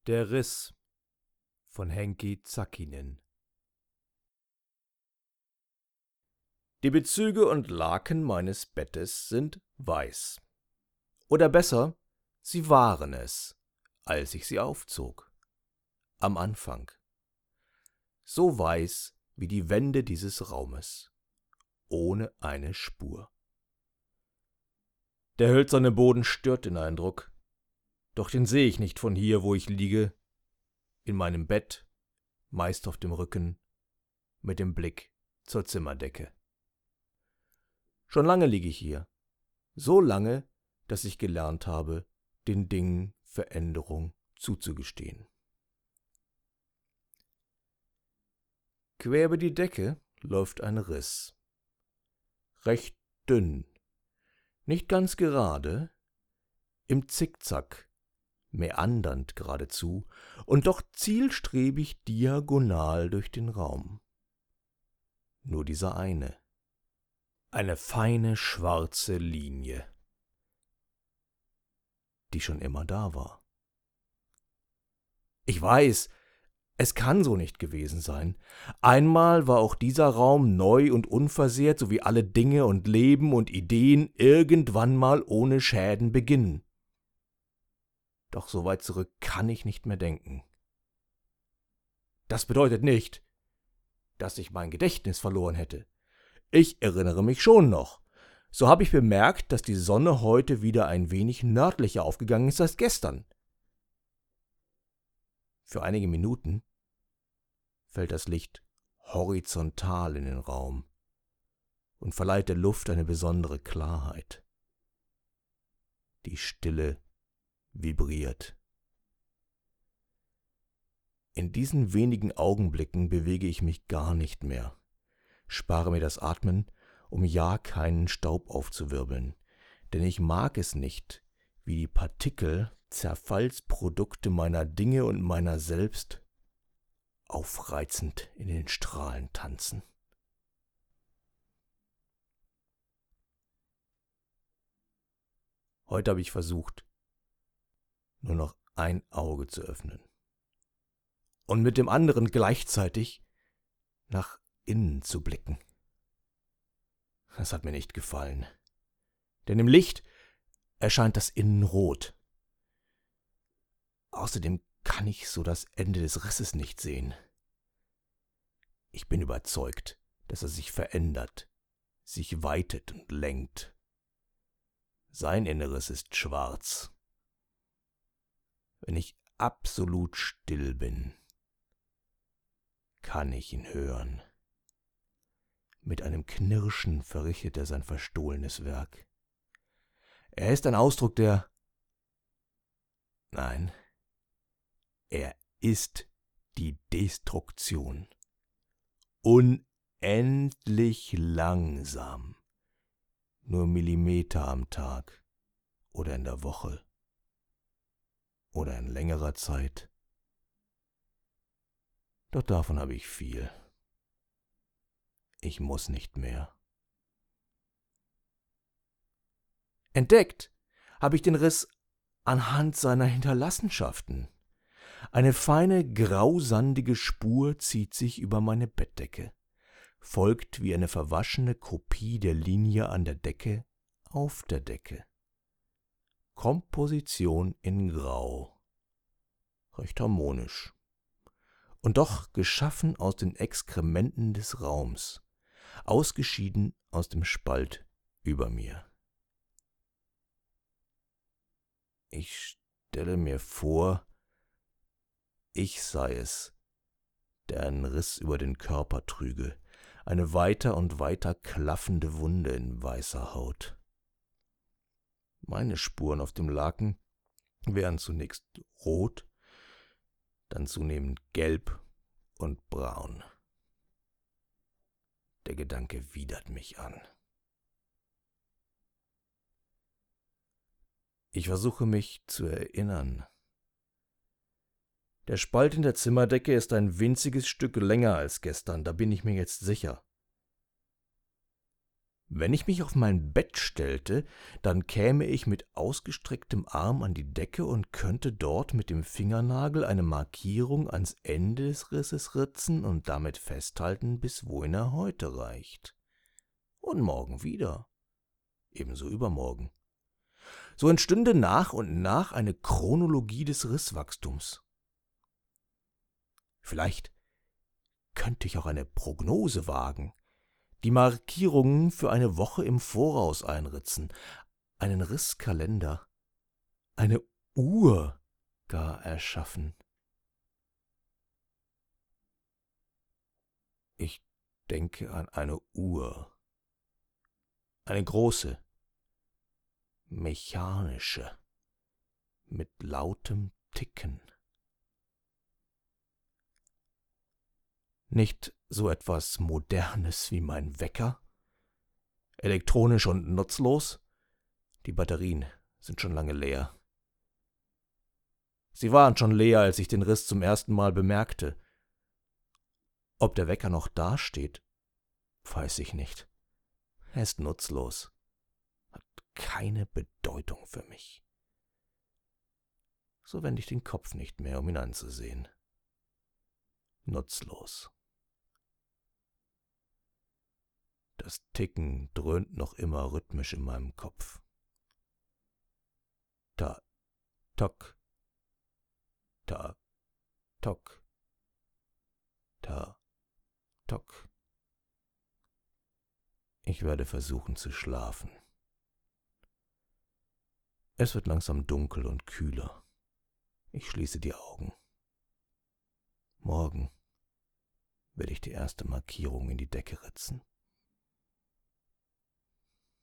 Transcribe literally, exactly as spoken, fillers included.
Der Riss von Henki Zakkinen. Die Bezüge und Laken meines Bettes sind weiß. Oder besser, sie waren es, als ich sie aufzog. Am Anfang. So weiß wie die Wände dieses Raumes. Ohne eine Spur. Der hölzerne Boden stört den Eindruck. Doch den sehe ich nicht von hier, wo ich liege, in meinem Bett, meist auf dem Rücken, mit dem Blick zur Zimmerdecke. Schon lange liege ich hier, so lange, dass ich gelernt habe, den Dingen Veränderung zuzugestehen. Quer über die Decke läuft ein Riss. Recht dünn, nicht ganz gerade, im Zickzack, meandernd geradezu und doch zielstrebig diagonal durch den Raum. Nur dieser eine. Eine feine schwarze Linie, die schon immer da war. Ich weiß, es kann so nicht gewesen sein. Einmal war auch dieser Raum neu und unversehrt, so wie alle Dinge und Leben und Ideen irgendwann mal ohne Schäden beginnen. Doch so weit zurück kann ich nicht mehr denken. Das bedeutet nicht, dass ich mein Gedächtnis verloren hätte. Ich erinnere mich schon noch. So habe ich bemerkt, dass die Sonne heute wieder ein wenig nördlicher aufgegangen ist als gestern. Für einige Minuten fällt das Licht horizontal in den Raum und verleiht der Luft eine besondere Klarheit. Die Stille vibriert. In diesen wenigen Augenblicken bewege ich mich gar nicht mehr, spare mir das Atmen, um ja keinen Staub aufzuwirbeln, denn ich mag es nicht, wie die Partikel, Zerfallsprodukte meiner Dinge und meiner selbst, aufreizend in den Strahlen tanzen. Heute habe ich versucht, nur noch ein Auge zu öffnen und mit dem anderen gleichzeitig nach innen zu blicken. Das hat mir nicht gefallen, denn im Licht erscheint das Innen rot. Außerdem kann ich so das Ende des Risses nicht sehen. Ich bin überzeugt, dass er sich verändert, sich weitet und lenkt. Sein Inneres ist schwarz. Wenn ich absolut still bin, kann ich ihn hören. Mit einem Knirschen verrichtet er sein verstohlenes Werk. Er ist ein Ausdruck der... Nein, er ist die Destruktion. Unendlich langsam. Nur Millimeter am Tag oder in der Woche oder in längerer Zeit. Doch davon habe ich viel. Ich muss nicht mehr. Entdeckt habe ich den Riss anhand seiner Hinterlassenschaften. Eine feine, grausandige Spur zieht sich über meine Bettdecke, folgt wie eine verwaschene Kopie der Linie an der Decke auf der Decke. Komposition in Grau. Recht harmonisch. Und doch geschaffen aus den Exkrementen des Raums, ausgeschieden aus dem Spalt über mir. Ich stelle mir vor, ich sei es, der einen Riss über den Körper trüge, eine weiter und weiter klaffende Wunde in weißer Haut. Meine Spuren auf dem Laken wären zunächst rot, dann zunehmend gelb und braun. Der Gedanke widert mich an. Ich versuche mich zu erinnern. Der Spalt in der Zimmerdecke ist ein winziges Stück länger als gestern, da bin ich mir jetzt sicher. Wenn ich mich auf mein Bett stellte, dann käme ich mit ausgestrecktem Arm an die Decke und könnte dort mit dem Fingernagel eine Markierung ans Ende des Risses ritzen und damit festhalten, bis wohin er heute reicht. Und morgen wieder. Ebenso übermorgen. So entstünde nach und nach eine Chronologie des Risswachstums. Vielleicht könnte ich auch eine Prognose wagen, die Markierungen für eine Woche im Voraus einritzen, einen Risskalender, eine Uhr gar erschaffen. Ich denke an eine Uhr, eine große, mechanische, mit lautem Ticken. Nicht so etwas Modernes wie mein Wecker, elektronisch und nutzlos. Die Batterien sind schon lange leer. Sie waren schon leer, als ich den Riss zum ersten Mal bemerkte. Ob der Wecker noch dasteht, weiß ich nicht. Er ist nutzlos, hat keine Bedeutung für mich. So wende ich den Kopf nicht mehr, um ihn anzusehen. Nutzlos. Das Ticken dröhnt noch immer rhythmisch in meinem Kopf. Ta, tok, ta, tok, ta, tok. Ich werde versuchen zu schlafen. Es wird langsam dunkel und kühler. Ich schließe die Augen. Morgen werde ich die erste Markierung in die Decke ritzen.